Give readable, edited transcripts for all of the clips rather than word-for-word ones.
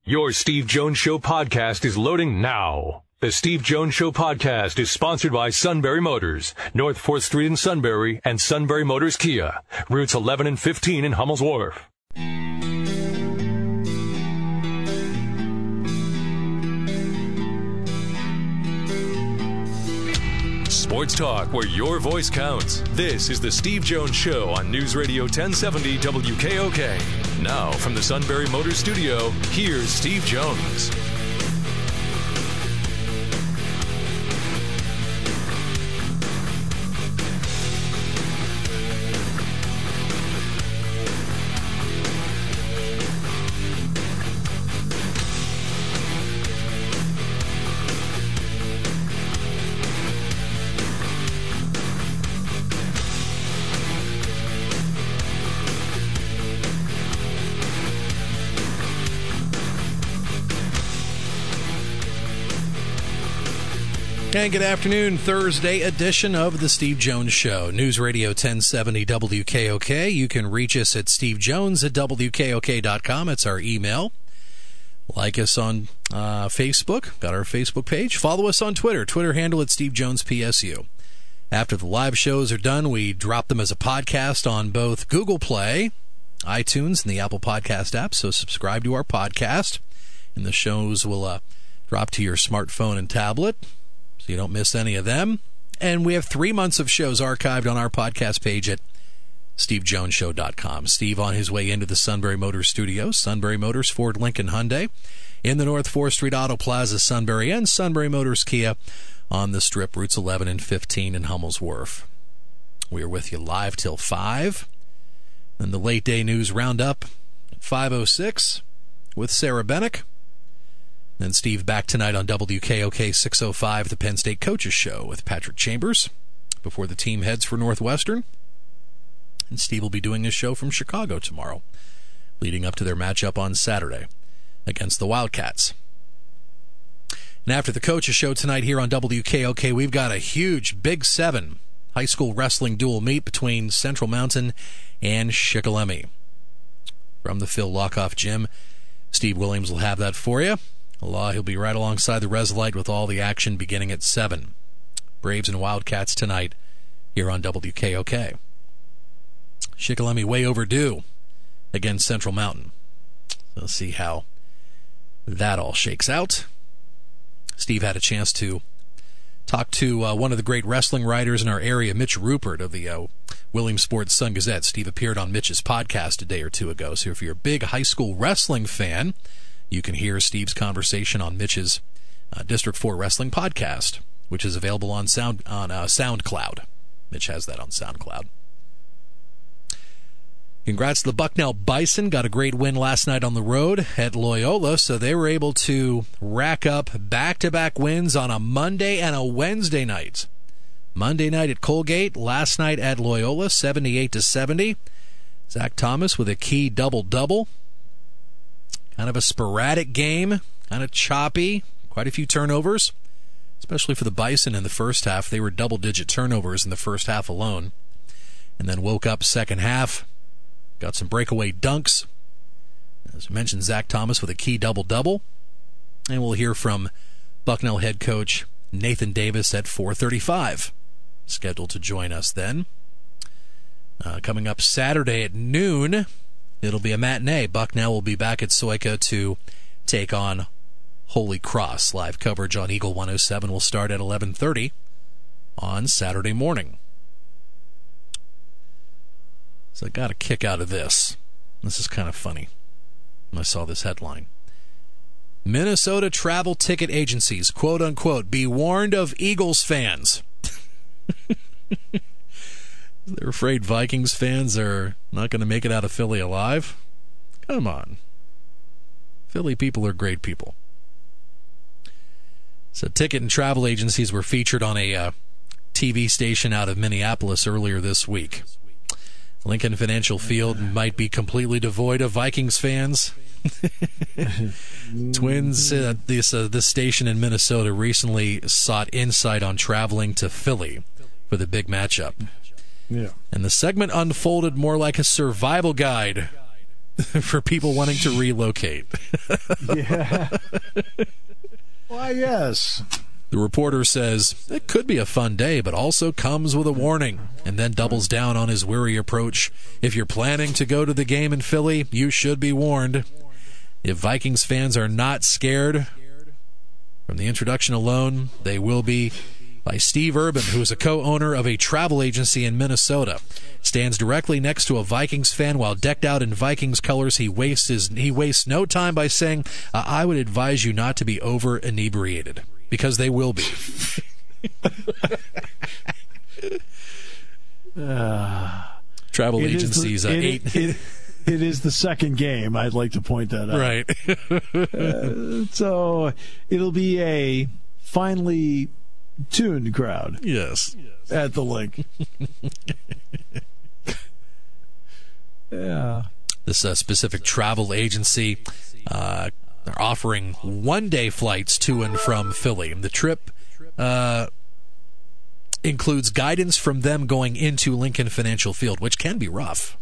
Your Steve Jones Show podcast is loading now. The Steve Jones Show podcast is sponsored by Sunbury Motors, North 4th Street in Sunbury, and Sunbury Motors Kia, routes 11 and 15 in Hummel's Wharf. Sports talk where your voice counts. This is the Steve Jones Show on News Radio 1070 WKOK. Now from the Sunbury Motors Studio, here's Steve Jones. And good afternoon, Thursday edition of the Steve Jones Show. News Radio 1070 WKOK. You can reach us at stevejones@wkok.com. It's our email. Like us on Facebook. Got our Facebook page. Follow us on Twitter. Twitter handle at SteveJonesPSU. After the live shows are done, we drop them as a podcast on both Google Play, iTunes, and the Apple Podcast app. So subscribe to our podcast, and the shows will drop to your smartphone and tablet, so you don't miss any of them. And we have 3 months of shows archived on our podcast page at stevejonesshow.com. Steve on his way into the Sunbury Motors Studios. Sunbury Motors, Ford, Lincoln, Hyundai in the North 4th Street Auto Plaza, Sunbury, and Sunbury Motors Kia on the Strip, routes 11 and 15 in Hummel's Wharf. We are with you live till 5. Then the late day news roundup at 5:06 with Sarah Bennick. Then Steve back tonight on WKOK 605, the Penn State Coaches Show with Patrick Chambers before the team heads for Northwestern. And Steve will be doing his show from Chicago tomorrow, leading up to their matchup on Saturday against the Wildcats. And after the Coaches Show tonight here on WKOK, we've got a huge Big 7 high school wrestling dual meet between Central Mountain and Shikellamy. From the Phil Lockoff Gym, Steve Williams will have that for you. He'll be right alongside the Resolite with all the action beginning at 7. Braves and Wildcats tonight here on WKOK. Shikellamy way overdue against Central Mountain. So let's see how that all shakes out. Steve had a chance to talk to one of the great wrestling writers in our area, Mitch Rupert of the Williamsport Sun-Gazette. Steve appeared on Mitch's podcast a day or two ago. So if you're a big high school wrestling fan, you can hear Steve's conversation on Mitch's District 4 Wrestling podcast, which is available on SoundCloud. Mitch has that on SoundCloud. Congrats to the Bucknell Bison. Got a great win last night on the road at Loyola, so they were able to rack up back-to-back wins on a Monday and a Wednesday night. Monday night at Colgate, last night at Loyola, 78-70. Zach Thomas with a key double-double. Kind of a sporadic game, kind of choppy, quite a few turnovers, especially for the Bison in the first half. They were double-digit turnovers in the first half alone. And then woke up second half, got some breakaway dunks. As I mentioned, Zach Thomas with a key double-double. And we'll hear from Bucknell head coach Nathan Davis at 4:35, scheduled to join us then. Coming up Saturday at noon, it'll be a matinee. Bucknell will be back at Soika to take on Holy Cross. Live coverage on Eagle 107 will start at 11:30 on Saturday morning. So I got a kick out of this. This is kind of funny. I saw this headline. Minnesota travel ticket agencies, quote unquote, be warned of Eagles fans. They're afraid Vikings fans are not going to make it out of Philly alive? Come on. Philly people are great people. So ticket and travel agencies were featured on a TV station out of Minneapolis earlier this week. Lincoln Financial Field might be completely devoid of Vikings fans. Twins, this station in Minnesota recently sought insight on traveling to Philly for the big matchup. Yeah. And the segment unfolded more like a survival guide for people wanting to relocate. Yeah. Why, yes. The reporter says, it could be a fun day, but also comes with a warning, and then doubles down on his weary approach. If you're planning to go to the game in Philly, you should be warned. If Vikings fans are not scared, from the introduction alone, they will be by Steve Urban, who is a co-owner of a travel agency in Minnesota. Stands directly next to a Vikings fan while decked out in Vikings colors. He wastes no time by saying, I would advise you not to be over-inebriated, because they will be. Travel agencies, It is the second game. I'd like to point that out. Right. So it'll be a finely tuned crowd. Yes. At the link. Yeah. This specific travel agency, they're offering one-day flights to and from Philly. The trip includes guidance from them going into Lincoln Financial Field, which can be rough.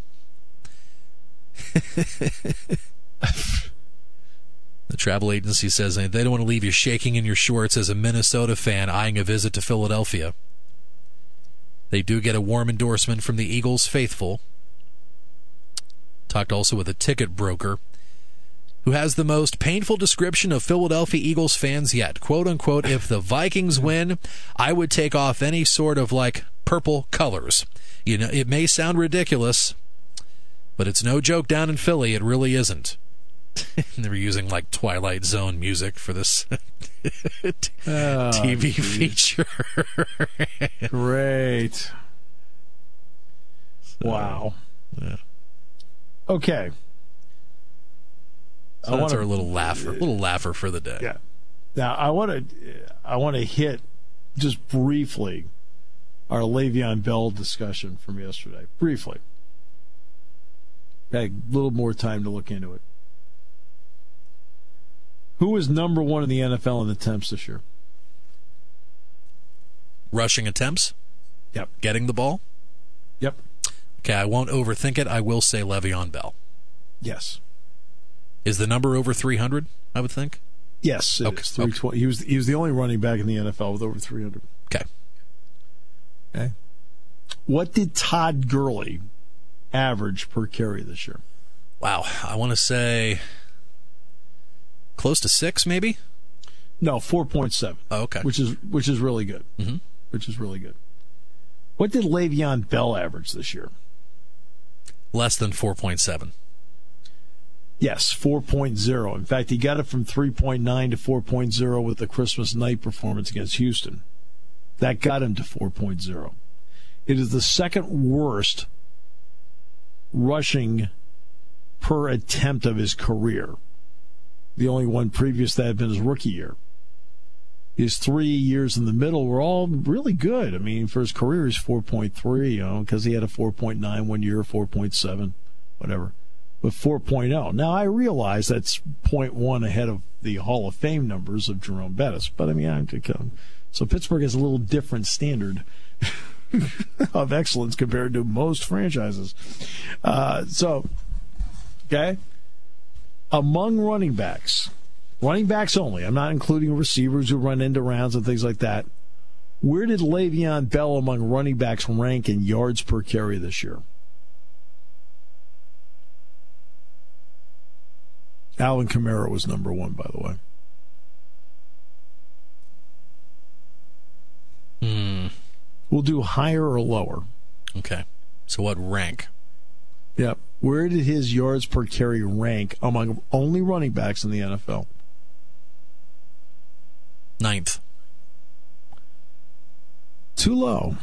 The travel agency says they don't want to leave you shaking in your shorts as a Minnesota fan eyeing a visit to Philadelphia. They do get a warm endorsement from the Eagles faithful. Talked also with a ticket broker who has the most painful description of Philadelphia Eagles fans yet. Quote unquote, if the Vikings win, I would take off any sort of purple colors. You know, it may sound ridiculous, but it's no joke down in Philly. It really isn't. They were using Twilight Zone music for this TV feature. Great. Wow. Yeah. Okay. So that's our little laugher for the day. Yeah. Now I want to hit just briefly our Le'Veon Bell discussion from yesterday. Briefly. Had a little more time to look into it. Who is number one in the NFL in attempts this year? Rushing attempts? Yep. Getting the ball? Yep. Okay, I won't overthink it. I will say Le'Veon Bell. Yes. Is the number over 300, I would think? Yes, it is. 320. Okay. He was the only running back in the NFL with over 300. Okay. What did Todd Gurley average per carry this year? Wow, I want to say close to 6, maybe? No, 4.7. Oh, okay. Which is really good. Mm-hmm. Which is really good. What did Le'Veon Bell average this year? Less than 4.7. Yes, 4.0. In fact, he got it from 3.9 to 4.0 with the Christmas night performance against Houston. That got him to 4.0. It is the second worst rushing per attempt of his career. The only one previous to that had been his rookie year. His 3 years in the middle were all really good. I mean, for his career, he's 4.3, because he had a 4.9 one year, 4.7, whatever. But 4.0. Now, I realize that's 0.1 ahead of the Hall of Fame numbers of Jerome Bettis. But, I mean, so Pittsburgh has a little different standard of excellence compared to most franchises. Okay. Among running backs only, I'm not including receivers who run into rounds and things like that, where did Le'Veon Bell among running backs rank in yards per carry this year? Alvin Kamara was number one, by the way. We'll do higher or lower. Okay. So what rank? Yep. Where did his yards per carry rank among only running backs in the NFL? 9th. Too low.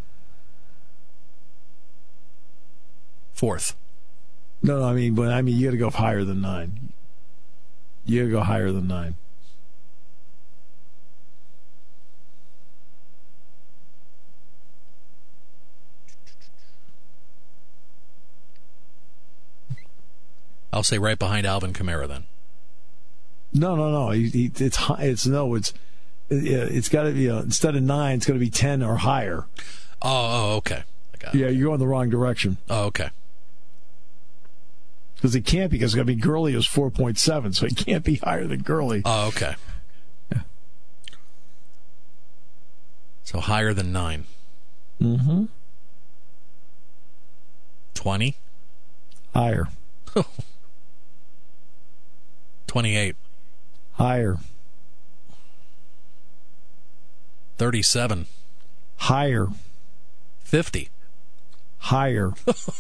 4th. No, I mean you got to go higher than 9. You got to go higher than 9. I'll say right behind Alvin Kamara then. No. It's got to be instead of 9, it's going to be 10 or higher. Oh, okay. I got it. Yeah, you're going the wrong direction. Oh, okay. Because it can't be, because Gurley was 4.7, so it can't be higher than Gurley. Oh, okay. Yeah. So higher than 9. Mm-hmm. 20? Higher. 28. Higher. 37. Higher. 50. Higher.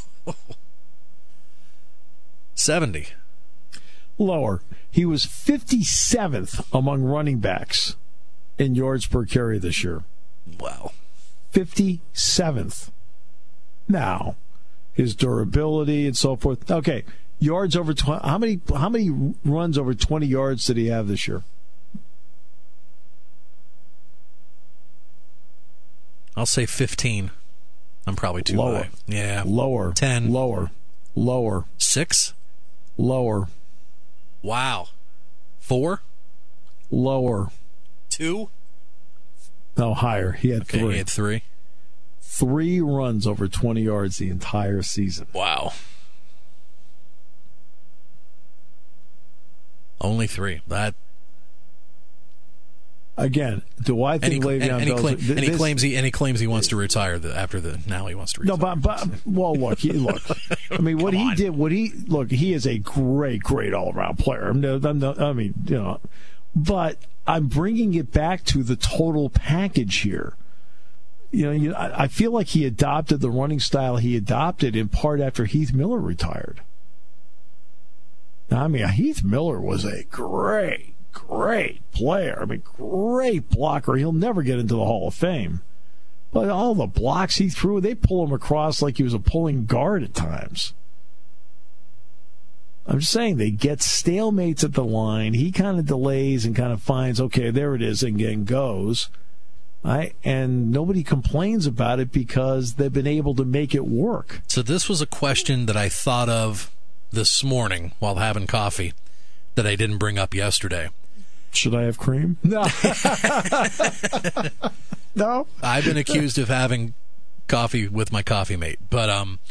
70. Lower. He was 57th among running backs in yards per carry this year. Wow. 57th. Now, his durability and so forth. Okay, yards over 20. How many runs over 20 yards did he have this year? I'll say 15. I'm probably too Lower. high. Yeah. Lower. 10. Lower. Lower. 6? Lower. Wow. 4? Lower. 2? No, higher. He had 3. He had 3. 3 runs over 20 yards the entire season. Wow. Only 3. That. Again, do I think Le'Veon Bell? And he claims he wants to retire after the. Now he wants to retire. No, but well, look. I mean, what he did. He is a great all-around player. But I'm bringing it back to the total package here. I feel like he adopted the running style he adopted in part after Heath Miller retired. Now, I mean, Heath Miller was a great player. I mean, great blocker. He'll never get into the Hall of Fame. But all the blocks he threw, they pull him across like he was a pulling guard at times. I'm just saying, they get stalemates at the line. He kind of delays and kind of finds, okay, there it is, and goes. And nobody complains about it because they've been able to make it work. So this was a question that I thought of this morning while having coffee that I didn't bring up yesterday. Should I have cream? No. No. I've been accused of having coffee with my coffee mate, but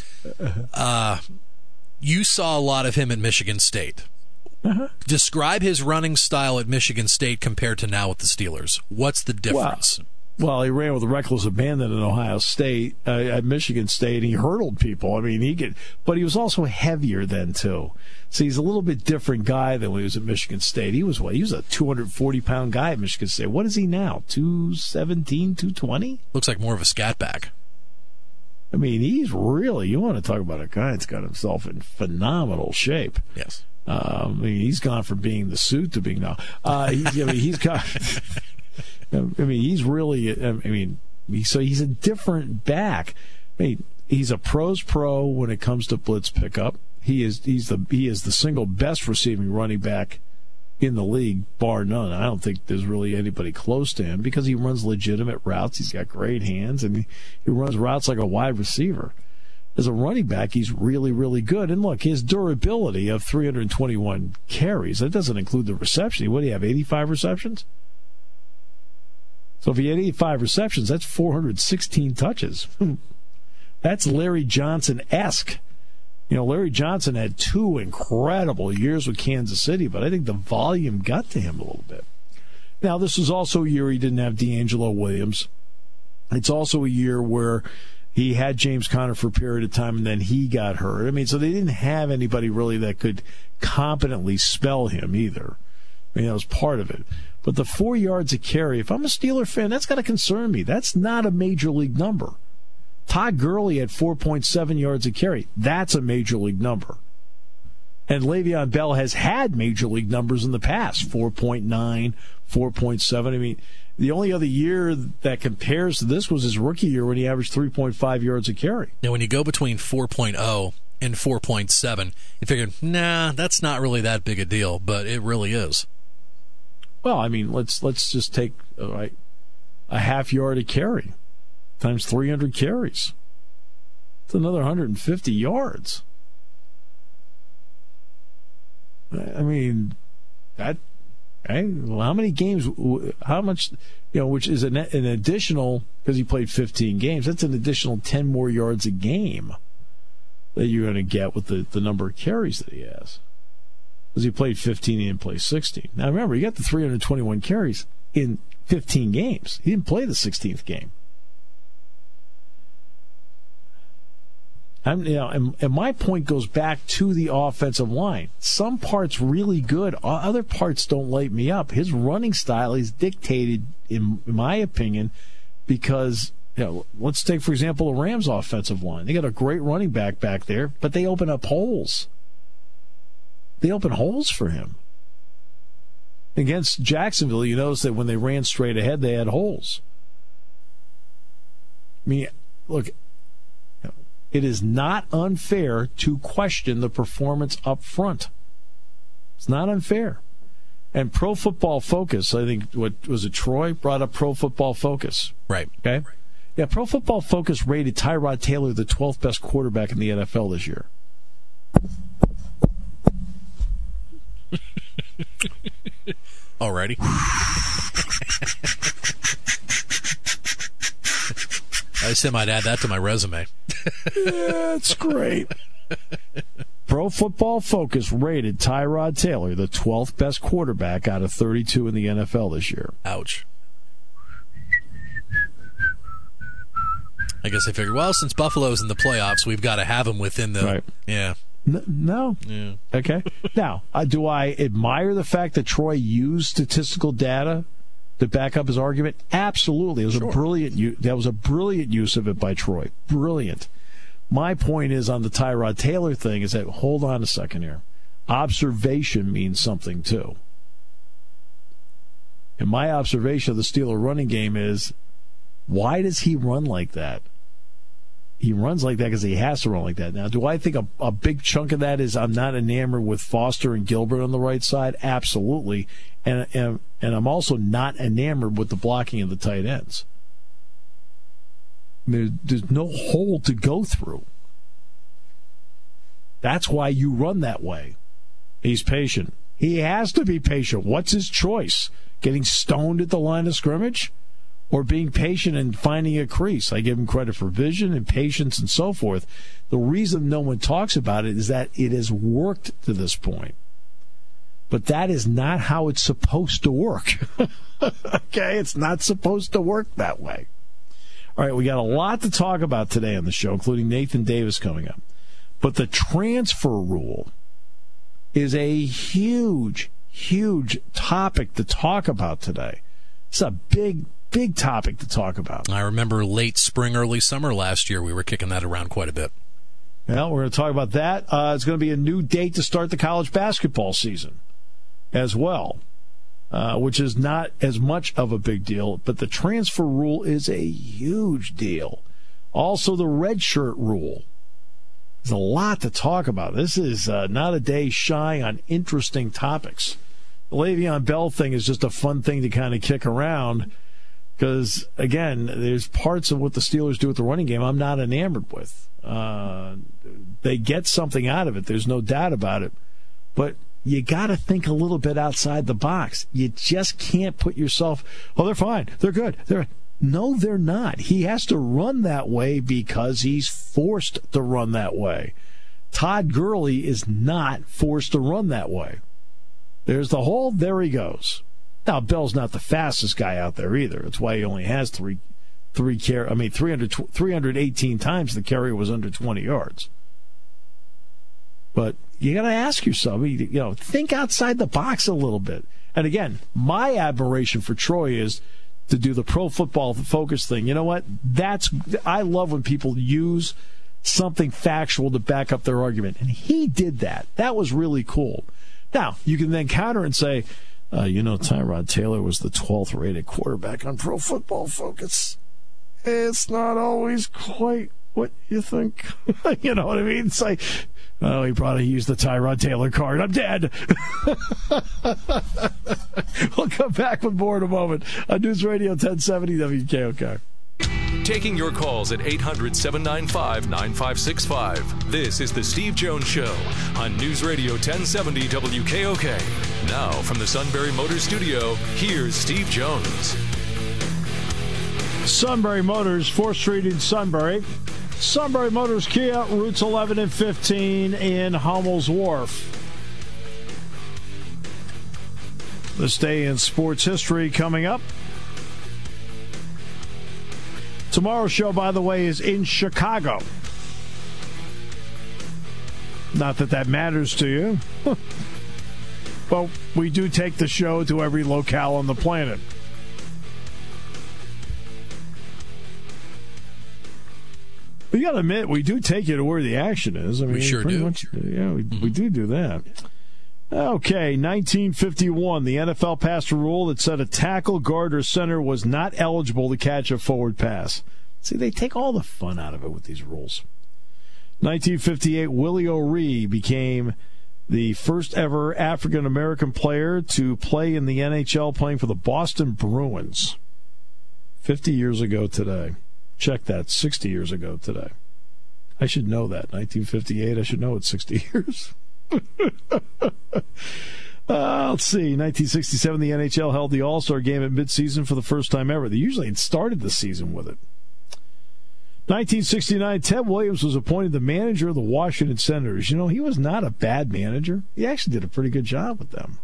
you saw a lot of him at Michigan State. Uh-huh. Describe his running style at Michigan State compared to now with the Steelers. What's the difference? Well, he ran with reckless abandon at Ohio State, at Michigan State. He hurdled people. I mean, but he was also heavier then too. So he's a little bit different guy than when he was at Michigan State. He was a 240-pound guy at Michigan State. What is he now? 217, 220? Looks like more of a scat back. I mean, he's really, you want to talk about a guy that's got himself in phenomenal shape. Yes. I mean, he's gone from being the suit to being now. He's got. I mean, he's really. So he's a different back. I mean, he's a pro's pro when it comes to blitz pickup. He is the single best receiving running back in the league, bar none. I don't think there's really anybody close to him because he runs legitimate routes. He's got great hands, and he runs routes like a wide receiver. As a running back, he's really, really good. And look, his durability of 321 carries, that doesn't include the reception. What do you have, 85 receptions? So if he had 85 receptions, that's 416 touches. That's Larry Johnson-esque. Larry Johnson had 2 incredible years with Kansas City, but I think the volume got to him a little bit. Now, this was also a year he didn't have D'Angelo Williams. It's also a year where he had James Conner for a period of time, and then he got hurt. I mean, so they didn't have anybody really that could competently spell him either. I mean, that was part of it. But the 4 yards a carry, if I'm a Steeler fan, that's got to concern me. That's not a major league number. Todd Gurley had 4.7 yards a carry. That's a major league number. And Le'Veon Bell has had major league numbers in the past, 4.9, 4.7. I mean, the only other year that compares to this was his rookie year when he averaged 3.5 yards a carry. Now, when you go between 4.0 and 4.7, you figure, that's not really that big a deal, but it really is. Well, I mean, let's just take a half yard a carry times 300 carries. It's another 150 yards. I mean, that. Well, how many games? How much? Which is an additional, because he played 15 games. That's an additional 10 more yards a game. that you're going to get with the number of carries that he has. Because he played 15, he didn't play 16. Now remember, he got the 321 carries in 15 games. He didn't play the 16th game. And my point goes back to the offensive line. Some parts really good, other parts don't light me up. His running style is dictated, in my opinion, because let's take, for example, the Rams' offensive line. They got a great running back there, but they open up holes. They open holes for him. Against Jacksonville, you notice that when they ran straight ahead, they had holes. I mean, look, it is not unfair to question the performance up front. It's not unfair. And Pro Football Focus, I think, what was it, Troy, brought up Pro Football Focus. Right. Okay? Right. Yeah, Pro Football Focus rated Tyrod Taylor the 12th best quarterback in the NFL this year. Alrighty. I said I might add that to my resume. Yeah, it's great. Pro Football Focus rated Tyrod Taylor the 12th best quarterback out of 32 in the NFL this year. Ouch. I guess I figured, well, since Buffalo's in the playoffs, we've got to have him within the... Right. Yeah. No. Yeah. Okay. Now, do I admire the fact that Troy used statistical data to back up his argument? Absolutely. It was that was a brilliant use of it by Troy. Brilliant. My point is on the Tyrod Taylor thing is that, hold on a second here. Observation means something too. And my observation of the Steeler running game is, why does he run like that? He runs like that because he has to run like that. Now, do I think a big chunk of that is I'm not enamored with Foster and Gilbert on the right side? Absolutely. And I'm also not enamored with the blocking of the tight ends. There's no hole to go through. That's why you run that way. He's patient. He has to be patient. What's his choice? Getting stoned at the line of scrimmage? Or being patient and finding a crease? I give him credit for vision and patience and so forth. The reason no one talks about it is that it has worked to this point. But that is not how it's supposed to work. Okay? It's not supposed to work that way. All right, we got a lot to talk about today on the show, including Nathan Davis coming up. But the transfer rule is a huge, huge topic to talk about today. It's a big topic to talk about. I remember late spring, early summer last year, we were kicking that around quite a bit. Well, we're going to talk about that. It's going to be a new date to start the college basketball season as well, which is not as much of a big deal, but the transfer rule is a huge deal. Also, the redshirt rule. There's a lot to talk about. This is not a day shy on interesting topics. The Le'Veon Bell thing is just a fun thing to kind of kick around because, again, there's parts of what the Steelers do with the running game I'm not enamored with. They get something out of it. There's no doubt about it. But you got to think a little bit outside the box. You just can't put yourself, oh, they're fine. They're good. No, they're not. He has to run that way because he's forced to run that way. Todd Gurley is not forced to run that way. There's the hole. There he goes. Now, Bell's not the fastest guy out there either. That's why he only has 318 times the carry was under 20 yards. But you got to ask yourself, think outside the box a little bit. And again, my admiration for Troy is to do the Pro Football Focus thing. You know what? I love when people use something factual to back up their argument. And he did that. That was really cool. Now, you can then counter and say, Tyrod Taylor was the 12th rated quarterback on Pro Football Focus. It's not always quite what you think. You know what I mean? It's like, oh, he probably used the Tyrod Taylor card. I'm dead. We'll come back with more in a moment on News Radio 1070 WKOK. Taking your calls at 800-795-9565. This is the Steve Jones Show on News Radio 1070 WKOK. Now, from the Sunbury Motors Studio, here's Steve Jones. Sunbury Motors, 4th Street in Sunbury. Sunbury Motors Kia, routes 11 and 15 in Hummel's Wharf. This day in sports history coming up. Tomorrow's show, by the way, is in Chicago. Not that that matters to you. But we do take the show to every locale on the planet. But you got to admit, we do take you to where the action is. I mean, we sure do. Much, yeah, we do that. Okay, 1951, the NFL passed a rule that said a tackle, guard, or center was not eligible to catch a forward pass. See, they take all the fun out of it with these rules. 1958, Willie O'Ree became the first ever African-American player to play in the NHL, playing for the Boston Bruins. 50 years ago today. Check that, 60 years ago today. I should know that. 1958, I should know it's 60 years. Let's see. 1967, the NHL held the All-Star Game at midseason for the first time ever. They usually started the season with it. 1969, Ted Williams was appointed the manager of the Washington Senators. You know, he was not a bad manager. He actually did a pretty good job with them.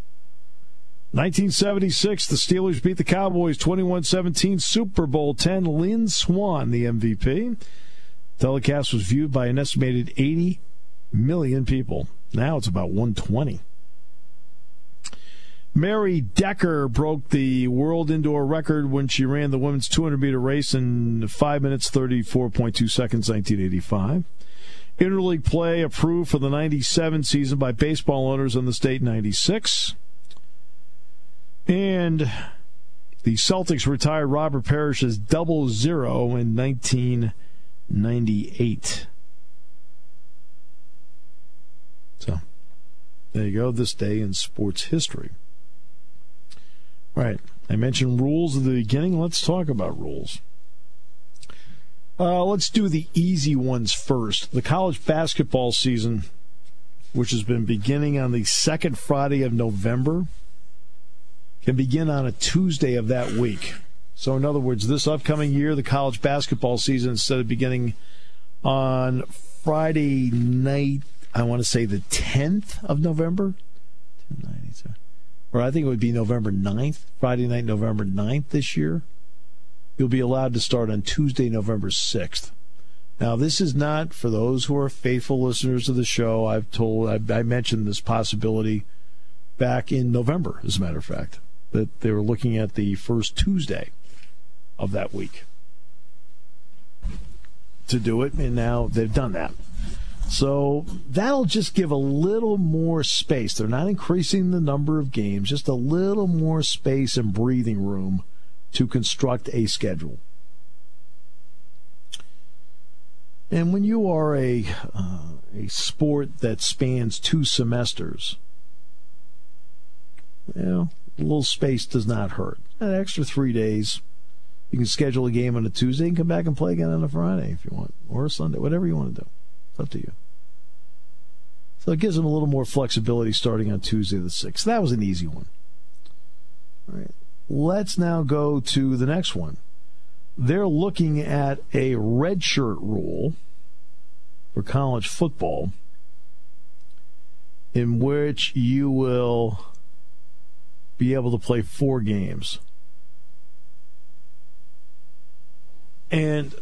1976, the Steelers beat the Cowboys 21-17, Super Bowl X. Lynn Swann, the MVP. Telecast was viewed by an estimated 80 million people. Now it's about 120. Mary Decker broke the world indoor record when she ran the women's 200-meter race in 5 minutes, 34.2 seconds, 1985. Interleague play approved for the 97 season by baseball owners in the state in 96. And the Celtics retired Robert Parrish's 0-0 in 1998. So, there you go, this day in sports history. All right, I mentioned rules at the beginning. Let's talk about rules. Let's do the easy ones first. The college basketball season, which has been beginning on the second Friday of November, can begin on a Tuesday of that week. So, in other words, this upcoming year, the college basketball season, instead of beginning on Friday night, I want to say the 10th of November, or I think it would be November 9th, Friday night, November 9th this year, you'll be allowed to start on Tuesday, November 6th. Now, this is not for those who are faithful listeners of the show. I mentioned this possibility back in November, as a matter of fact, that they were looking at the first Tuesday of that week to do it, and now they've done that. So that'll just give a little more space. They're not increasing the number of games, just a little more space and breathing room to construct a schedule. And when you are a sport that spans 2 semesters, you know, a little space does not hurt. An extra 3 days, you can schedule a game on a Tuesday and come back and play again on a Friday if you want, or a Sunday, whatever you want to do. It's up to you. So it gives them a little more flexibility starting on Tuesday the 6th. That was an easy one. All right. Let's now go to the next one. They're looking at a redshirt rule for college football in which you will be able to play 4 games. And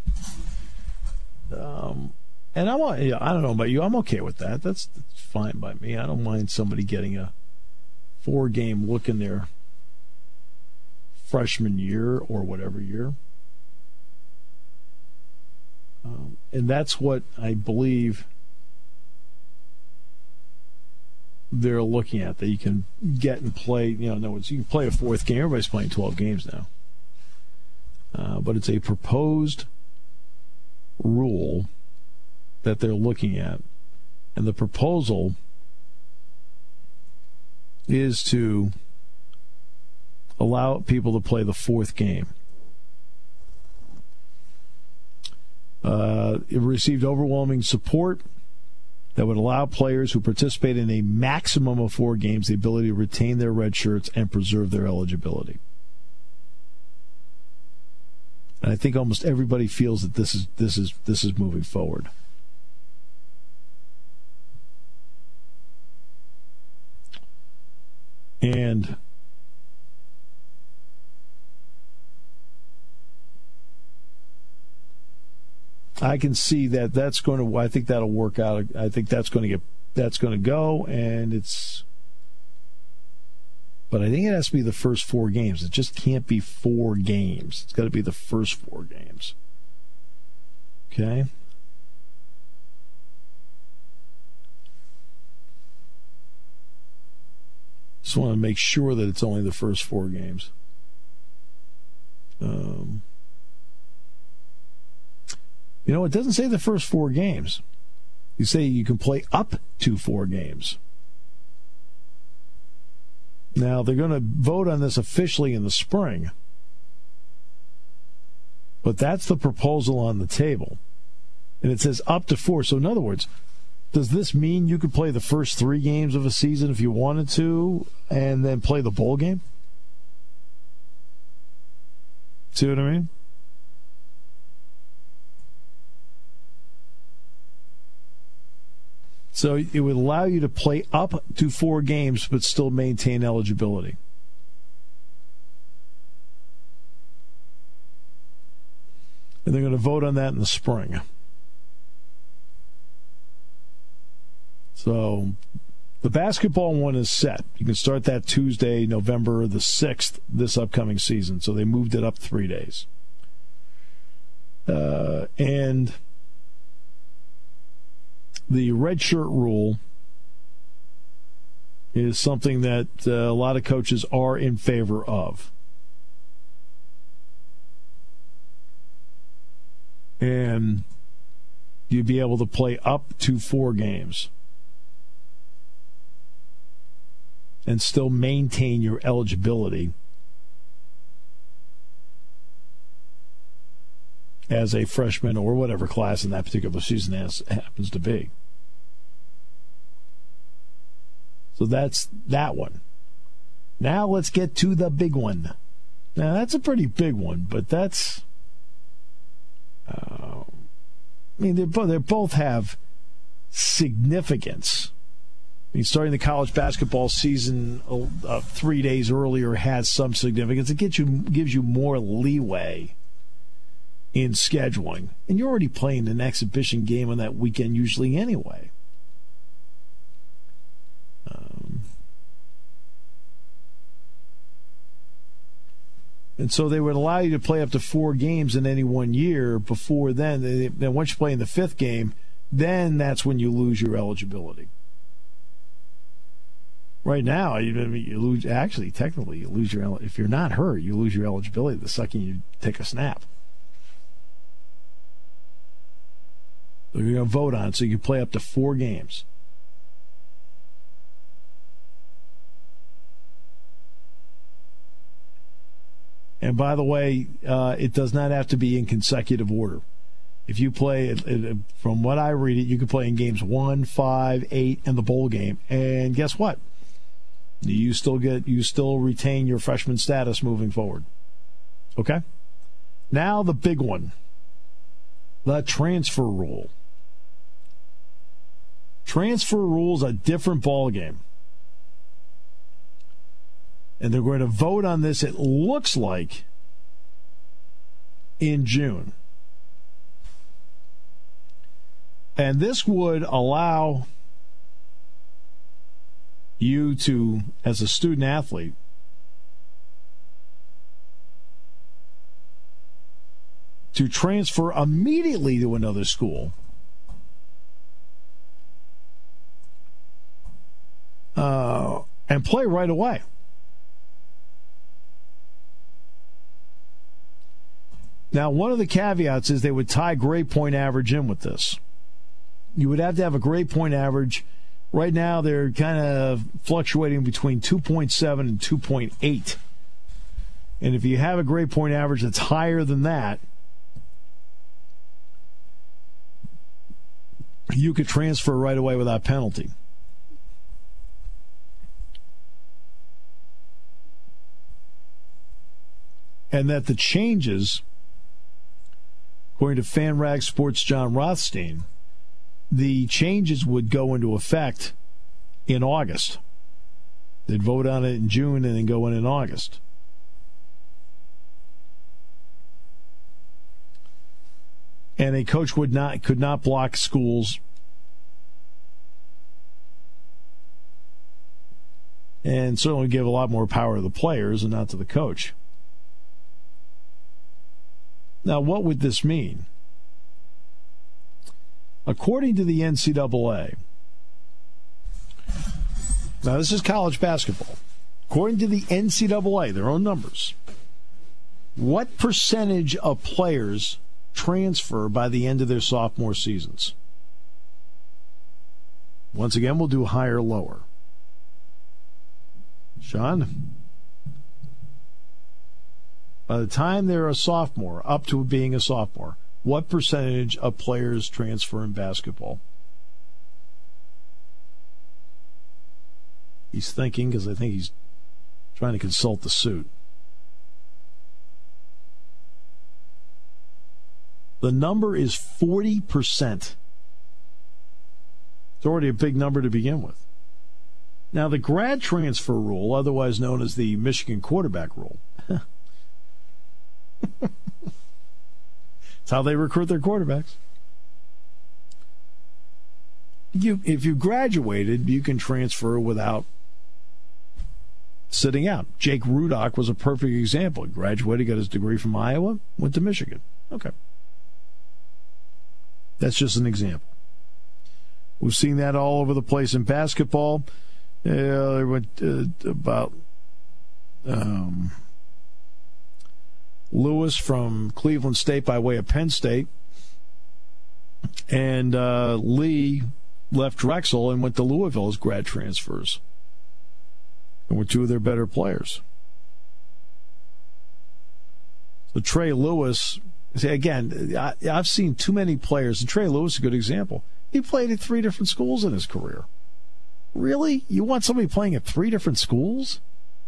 I don't know about you. I'm okay with that. That's fine by me. I don't mind somebody getting a 4-game look in their freshman year or whatever year. And that's what I believe they're looking at, that you can get and play. You know, in other words, you can play a 4th game. Everybody's playing 12 games now. But it's a proposed rule that they're looking at. And the proposal is to allow people to play the 4th game. It received overwhelming support that would allow players who participate in a maximum of 4 games the ability to retain their red shirts and preserve their eligibility. And I think almost everybody feels that this is moving forward. And I can see that that's going to. I think that'll work out. I think that's going to go, and it's. But I think it has to be the first 4 games. It just can't be 4 games. It's got to be the first 4 games. Okay. Just want to make sure that it's only the first 4 games. It doesn't say the first 4 games. You say you can play up to 4 games. Now, they're going to vote on this officially in the spring. But that's the proposal on the table. And it says up to 4. So, in other words, does this mean you could play the first 3 games of a season if you wanted to and then play the bowl game? See what I mean? So it would allow you to play up to 4 games but still maintain eligibility. And they're going to vote on that in the spring. So the basketball one is set. You can start that Tuesday, November the 6th, this upcoming season. So they moved it up 3 days. And the red shirt rule is something that a lot of coaches are in favor of. And you'd be able to play up to 4 games and still maintain your eligibility as a freshman or whatever class in that particular season happens to be. So that's that one. Now let's get to the big one. Now that's a pretty big one, but that's. They both have significance. Starting the college basketball season 3 days earlier has some significance. It gives you more leeway in scheduling, and you're already playing an exhibition game on that weekend usually anyway. And so they would allow you to play up to 4 games in any one year. Before then once you play in the 5th game, then that's when you lose your eligibility. Right now, you lose. Actually, technically, you lose your. If you're not hurt, you lose your eligibility the second you take a snap. So you're going to vote on it so you can play up to 4 games. And by the way, it does not have to be in consecutive order. If you play, from what I read it, you can play in games 1, 5, 8, and the bowl game. And guess what? You still retain your freshman status moving forward. Okay? Now the big one. The transfer rule. Transfer rule's a different ball game. And they're going to vote on this, it looks like, in June. And this would allow you to, as a student athlete, to transfer immediately to another school and play right away. Now, one of the caveats is they would tie grade point average in with this. You would have to have a grade point average. Right now, they're kind of fluctuating between 2.7 and 2.8. And if you have a grade point average that's higher than that, you could transfer right away without penalty. And that the changes According to FanRag Sports' John Rothstein, the changes would go into effect in August. They'd vote on it in June and then go in August. And a coach could not block schools and certainly give a lot more power to the players and not to the coach. Now, what would this mean? According to the NCAA, now this is college basketball. According to the NCAA, their own numbers, what percentage of players transfer by the end of their sophomore seasons? Once again, we'll do higher, lower. Sean? By the time they're a sophomore, up to being a sophomore, what percentage of players transfer in basketball? He's thinking because I think he's trying to consult the suit. The number is 40%. It's already a big number to begin with. Now, the grad transfer rule, otherwise known as the Michigan quarterback rule, it's how they recruit their quarterbacks. If you graduated, you can transfer without sitting out. Jake Rudock was a perfect example. He graduated, got his degree from Iowa, went to Michigan. Okay. That's just an example. We've seen that all over the place in basketball. They went about Lewis from Cleveland State by way of Penn State. And Lee left Drexel and went to Louisville as grad transfers. And were two of their better players. So Trey Lewis, again, I've seen too many players, and Trey Lewis is a good example. He played at 3 different schools in his career. Really? You want somebody playing at 3 different schools?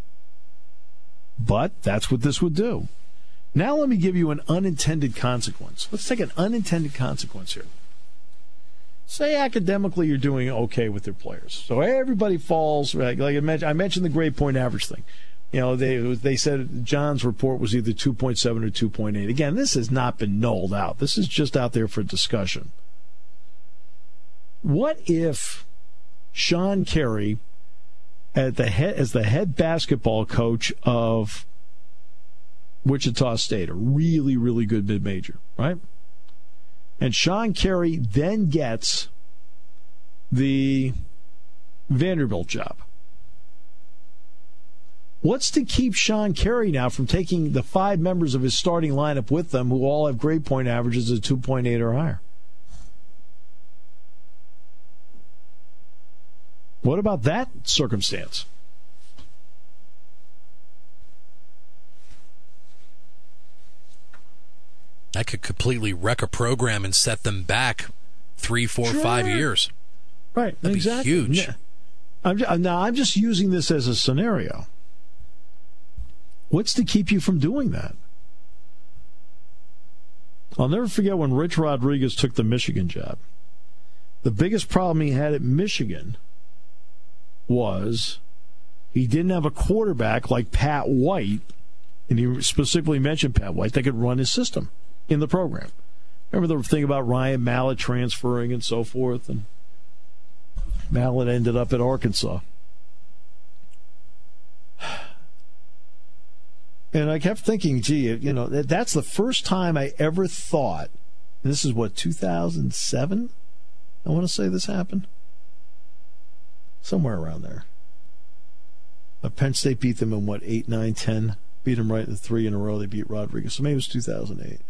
But that's what this would do. Now let me give you an unintended consequence. Let's take an unintended consequence here. Say academically you're doing okay with your players. So everybody falls, like I mentioned the grade point average thing. You know, they said John's report was either 2.7 or 2.8. Again, this has not been nulled out. This is just out there for discussion. What if Sean Carey, as the head basketball coach of Wichita State, a really, really good mid-major, right? And Sean Carey then gets the Vanderbilt job. What's to keep Sean Carey now from taking the 5 members of his starting lineup with them who all have grade point averages of 2.8 or higher? What about that circumstance? That could completely wreck a program and set them back 3, 4, 5 years. Right, that'd exactly. Be huge. I'm just using this as a scenario. What's to keep you from doing that? I'll never forget when Rich Rodriguez took the Michigan job. The biggest problem he had at Michigan was he didn't have a quarterback like Pat White, and he specifically mentioned Pat White, that could run his system in the program. Remember the thing about Ryan Mallett transferring and so forth, and Mallett ended up at Arkansas. And I kept thinking, gee, you know, that's the first time I ever thought, and this is what, 2007? I want to say this happened. Somewhere around there. Penn State beat them in, 8, 9, 10? Beat them right in the 3 in a row. They beat Rodriguez. So maybe it was 2008.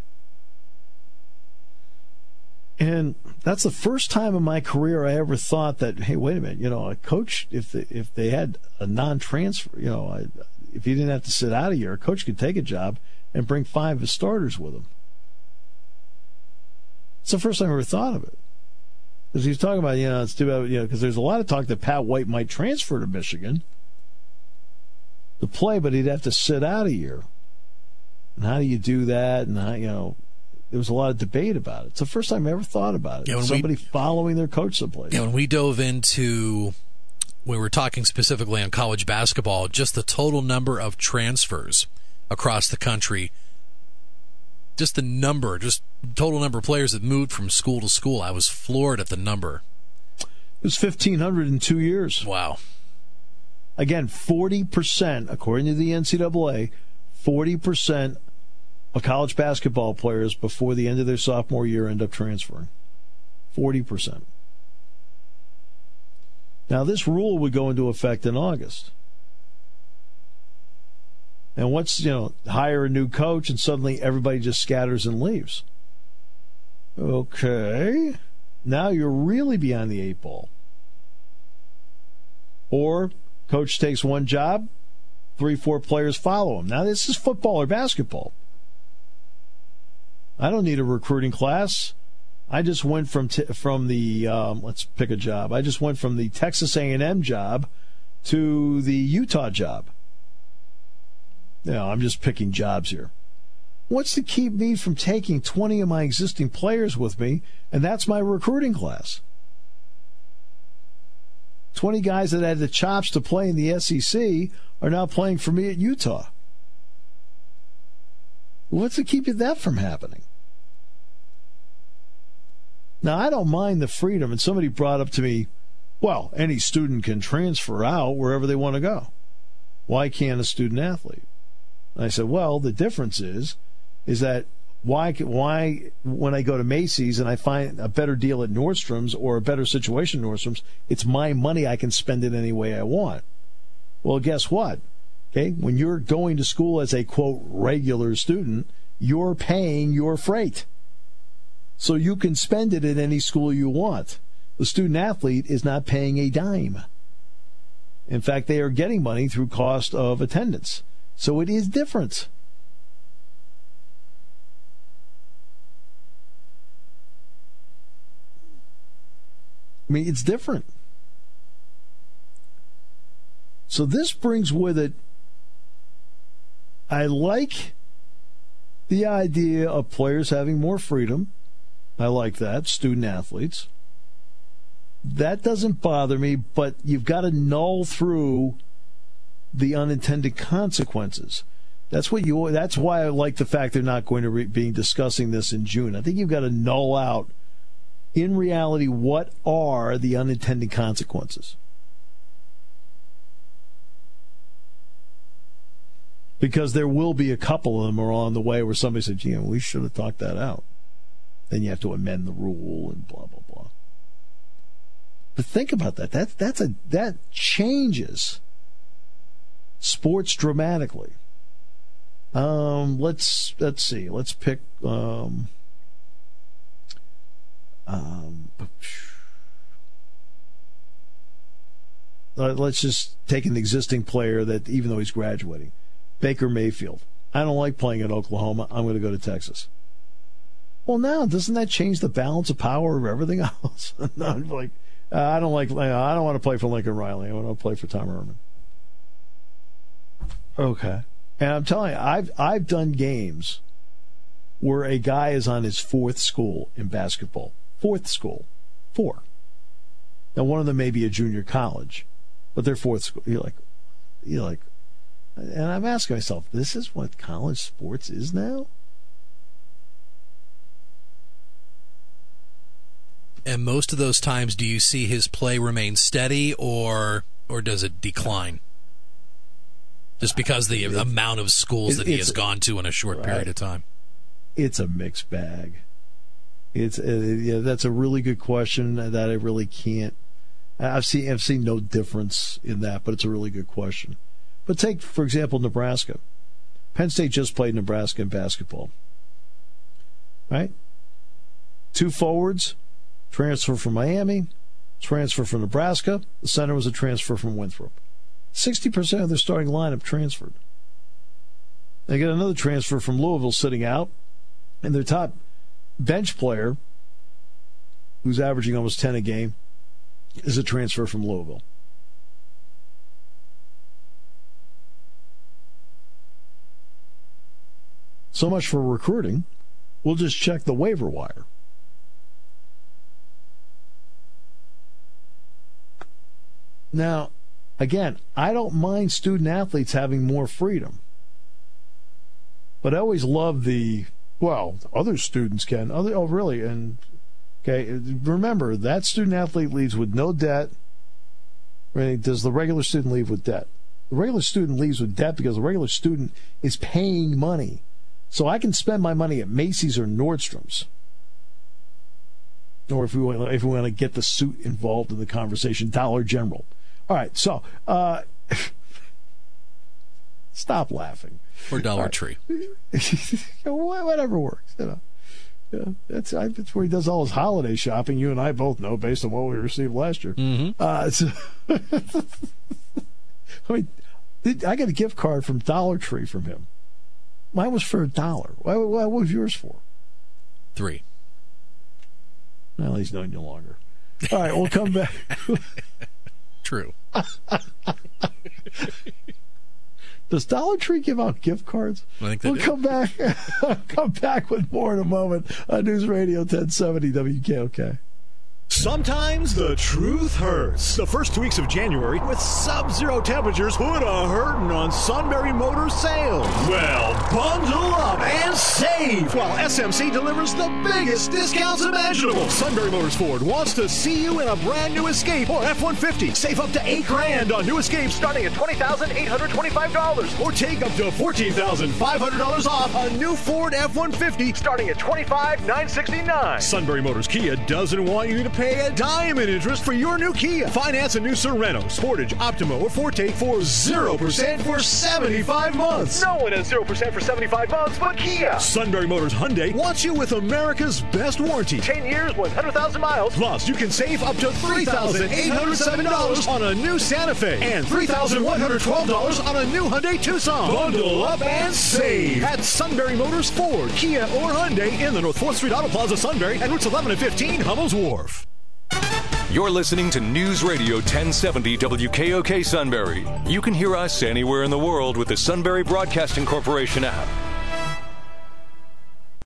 And that's the first time in my career I ever thought that, hey, wait a minute, you know, a coach, if they had a non-transfer, you know, if he didn't have to sit out a year, a coach could take a job and bring 5 of his starters with him. It's the first time I ever thought of it. Because he was talking about, it's too bad, because there's a lot of talk that Pat White might transfer to Michigan to play, but he'd have to sit out a year. And how do you do that? And how, there was a lot of debate about it. It's the first time I ever thought about it. Yeah, somebody following their coach someplace. Yeah, when we dove into, we were talking specifically on college basketball, just the total number of transfers across the country, just total number of players that moved from school to school. I was floored at the number. It was 1,500 in 2 years. Wow. Again, 40%, according to the NCAA, 40% of college basketball players before the end of their sophomore year end up transferring. 40%. Now, this rule would go into effect in August. And once, hire a new coach and suddenly everybody just scatters and leaves. Okay. Now you're really beyond the 8 ball. Or coach takes one job, 3-4 players follow him. Now, this is football or basketball. I don't need a recruiting class. I just went from the let's pick a job. I just went from the Texas A&M job to the Utah job. I'm just picking jobs here. What's to keep me from taking 20 of my existing players with me, and that's my recruiting class? 20 guys that had the chops to play in the SEC are now playing for me at Utah. What's to keep that from happening? Now, I don't mind the freedom, and somebody brought up to me, well, any student can transfer out wherever they want to go. Why can't a student athlete? And I said, well, the difference is that why when I go to Macy's and I find a better deal at Nordstrom's or a better situation at Nordstrom's, it's my money, I can spend it any way I want. Well, guess what? Okay, when you're going to school as a, quote, regular student, you're paying your freight. So you can spend it at any school you want. The student athlete is not paying a dime. In fact, they are getting money through cost of attendance. So it is different. I mean, it's different. So this brings with it, I like the idea of players having more freedom. I like that, student athletes. That doesn't bother me, but you've got to null through the unintended consequences. That's why I like the fact they're not going to be discussing this in June. I think you've got to null out, in reality, what are the unintended consequences. Because there will be a couple of them along the way where somebody said, we should have talked that out. Then you have to amend the rule and blah, blah, blah. But think about that. That changes sports dramatically. Let's see. Let's pick let's just take an existing player that, even though he's graduating, Baker Mayfield. I don't like playing at Oklahoma. I'm going to go to Texas. Well, now doesn't that change the balance of power of everything else? I don't want to play for Lincoln Riley. I want to play for Tom Herman. Okay, and I'm telling you, I've done games where a guy is on his 4th school in basketball. 4th school, 4. Now one of them may be a junior college, but they're 4th school. You're like, and I'm asking myself, this is what college sports is now? And most of those times, do you see his play remain steady, or does it decline? Just because the amount of schools that he has gone to in a short period of time. It's a mixed bag. That's a really good question that I really can't. I've seen no difference in that, but it's a really good question. But take, for example, Nebraska. Penn State just played Nebraska in basketball. Right? 2 forwards. Transfer from Miami, transfer from Nebraska. The center was a transfer from Winthrop. 60% of their starting lineup transferred. They got another transfer from Louisville sitting out, and their top bench player, who's averaging almost 10 a game, is a transfer from Louisville. So much for recruiting. We'll just check the waiver wire. Now, again, I don't mind student athletes having more freedom. But I always love other students can. Oh, really? And okay, remember, that student athlete leaves with no debt. Right? Does the regular student leave with debt? The regular student leaves with debt because the regular student is paying money. So I can spend my money at Macy's or Nordstrom's. Or if we want to get the suit involved in the conversation, Dollar General. All right, so stop laughing. Or Dollar Tree. Whatever works, Yeah, that's where he does all his holiday shopping. You and I both know, based on what we received last year. Mm-hmm. I got a gift card from Dollar Tree from him. Mine was for $1. What was yours for? $3. Well, he's known you longer. All right, we'll come back. True. Does Dollar Tree give out gift cards? I think they do. Come back with more in a moment on News Radio 1070 WKOK. Sometimes the truth hurts. The first 2 weeks of January with sub-zero temperatures put a hurtin' on Sunbury Motors sales. Well, bundle up and save while SMC delivers the biggest discounts imaginable. Sunbury Motors Ford wants to see you in a brand new Escape or F-150. Save up to $8,000 on new Escapes starting at $20,825. Or take up to $14,500 off a new Ford F-150 starting at $25,969. Sunbury Motors Kia doesn't want you to pay a dime in interest for your new Kia. Finance a new Sorento, Sportage, Optima, or Forte for 0% for 75 months. No one has 0% for 75 months but Kia. Sunbury Motors Hyundai wants you with America's best warranty. 10 years, 100,000 miles. Plus, you can save up to $3,807 on a new Santa Fe and $3,112 on a new Hyundai Tucson. Bundle up and save at Sunbury Motors Ford, Kia, or Hyundai in the North 4th Street Auto Plaza, Sunbury, and routes 11 and 15, Hummel's Wharf. You're listening to News Radio 1070 WKOK Sunbury. You can hear us anywhere in the world with the Sunbury Broadcasting Corporation app.